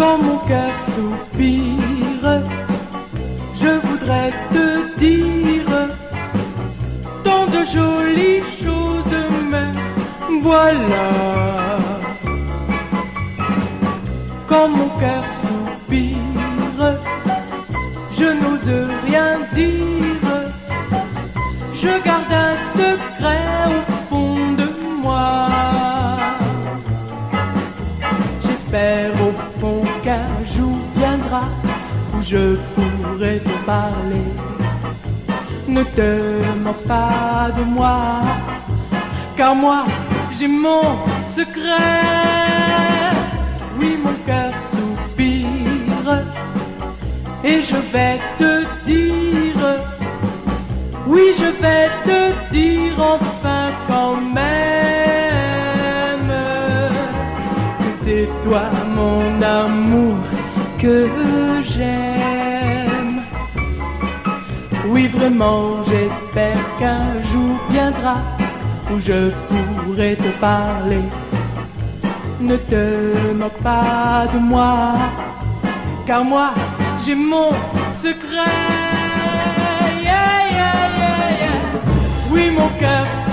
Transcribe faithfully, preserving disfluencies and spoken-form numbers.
Quand mon cœur soupire, je voudrais te dire tant de jolies choses, mais voilà. Quand mon cœur soupire, je n'ose rien dire. Je garde un secret au fond de moi. J'espère au fond qu'un jour viendra où je pourrai te parler. Ne te moque pas de moi, car moi j'ai mon secret. Oui, mon cœur soupire et je vais te dire, oui, je vais te dire enfin quand même que c'est toi mon amour que j'aime. Oui, vraiment, j'espère qu'un jour viendra où je pourrai te parler. Ne te moque pas de moi, car moi j'ai mon secret. Yeah, yeah, yeah, yeah. Oui, mon cœur